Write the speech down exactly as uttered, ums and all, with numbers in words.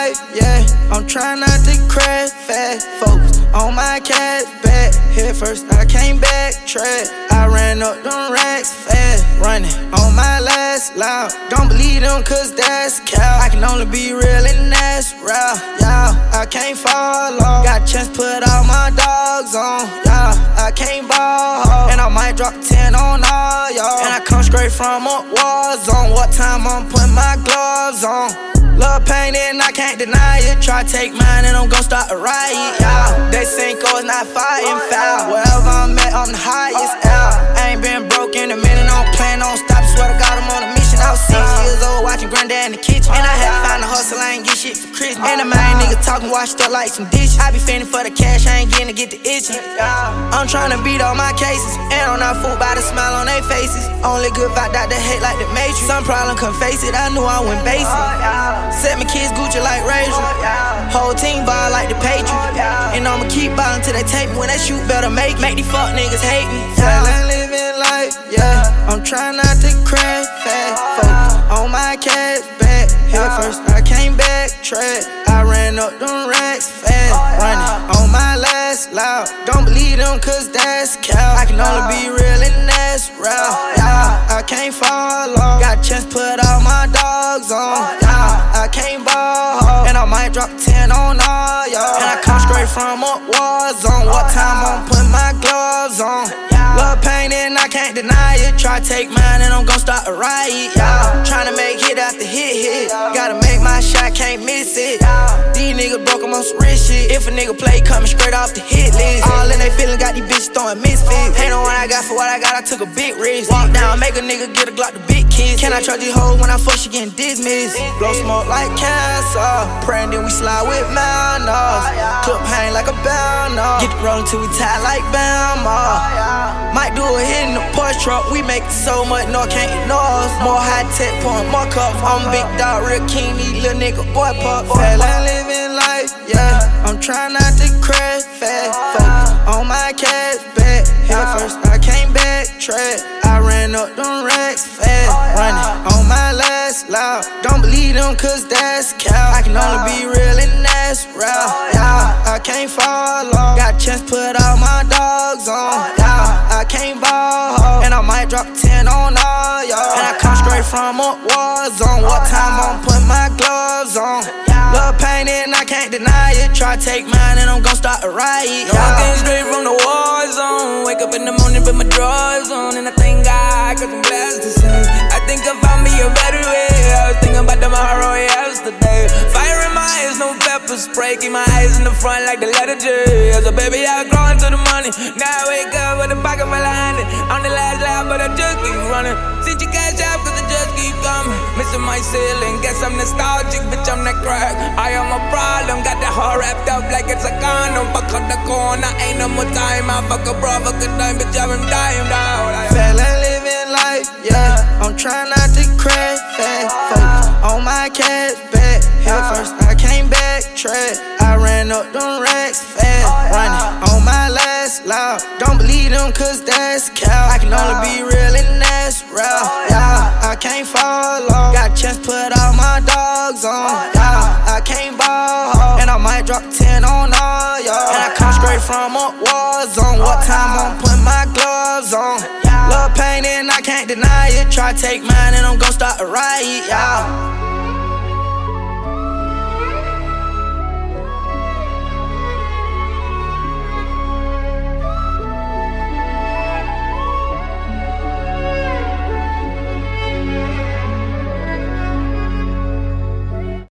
life, yeah. I'm trying not to crash fast. Focus on my cash back. Head first, I came back, track. I ran up them racks fast. Running on my last loud. Don't believe them cause that's cow. I can only be real and that's real, y'all. I can't fall off. Got a chance to put all my dogs on, y'all. I can't ball. And I might drop ten on all y'all. And I come straight from a war zone. What time I'm putting my gloves on? Love pain and I can't deny it. Try to take mine and I'm gon' start a riot, y'all. They Cinco is not fighting foul. Wherever I'm at, I'm the highest out. I ain't been broke in a minute, I don't plan on stop. Swear to God, I'm on a mission. I was six years old watching granddad in the kitchen. And I had to find a hustle, I ain't get shit for Christmas. And the main nigga talking washed up like some dishes. I be fending for the cash, I ain't getting to get the itching. I'm trying to beat all my cases, and I'm not fooled by the smile on their faces. Only good vibe out the hate like the Matrix. Some problem, couldn't face it, I knew I went basic. Set my kids Gucci like Razor. Whole team ball like the Patriots. And I'ma keep ballin' till they take me. When they shoot, better make it. Make these fuck niggas hate me. Fell and living life, yeah. I'm trying not to crash fast. Focus on my cash back. Head first, I came back, track. I ran up them racks fast. Running on my last loud. Don't believe them cause that's cow. I can only be real and that's real, yeah. I can't fall off. Got a chance to put all my dogs on, yeah. I can't ball. And I might drop ten on all y'all. And I come straight from a war zone. What time I'm putting my gloves on? Love pain and I can't deny it. Try to take mine and I'm gon' start a riot, y'all. Tryna make hit after hit hit. Gotta make my shot, can't miss it. These niggas broke, I'm on some rich shit. If a nigga play, coming straight off the hit list. All in they feelin', got these bitches throwing misfits. Ain't no what I got for what I got, I took a big risk. Walk down, make a nigga get a Glock to big kids. Can I trust these hoes when I fuck, she getting dismissed? Blow smoke like cancer. Praying then we slide with Malnos. Clip hang like a bounder. Get the rollin' till we tie like Bama. Might do a hit in the Porsche truck. We make so much noise, can't ignore us. More high tech, pouring more cups. I'm big dog, real king, these little nigga boy pup. Fell and living life, yeah. I'm trying not to crash fast. Focus on my cash back. Head first, I came back, track. I ran up them racks fast. Running on my last loud. Don't believe them cause that's cow. I can only be real and that's real, yeah. I can't fall off. Got a chance to put all my dogs on, yeah. I can't ball. And I might drop ten on all y'all. And I come straight from a war zone. What time I'm putting my gloves on? Love pain and I can't deny it. Try to take mine and I'm gon' start a riot, yeah. I came straight from the war zone. Wake up in the morning with my drawers on. And I thank God cause I'm blessed to say I think I found me a better way. I was thinking about them horror yesterday. Fire in my eyes, no pepper spray. Keep my eyes in the front like the letter J. As a baby I grow into the money. Now I wake up with a pocket full of honey. I'm the last lap but I just keep running. Since you cash out cause I just keep coming. Missing my ceiling, guess I'm nostalgic. Bitch I'm that crack, I am a problem. Got that heart wrapped up like it's a condom. Fuck up the corner, ain't no more time. I fuck a bro, fuck a dime, bitch I'm dying down. Fell and living life, yeah. I'm trying not to crash fast. Focus on my cash back. Head first, I came back, track. I ran up them racks fast. Running on my last loud. Don't believe them cause that's cow. I can only be real and that's real, yeah. I can't fall off. Got a chance to put all my dogs on, yeah. I can't ball. And I might drop ten on all y'all. And I come straight from a war zone. What time I'm putting my gloves on? Love pain and I can't deny it. Try to take mine and I'm gon' start a riot, y'all.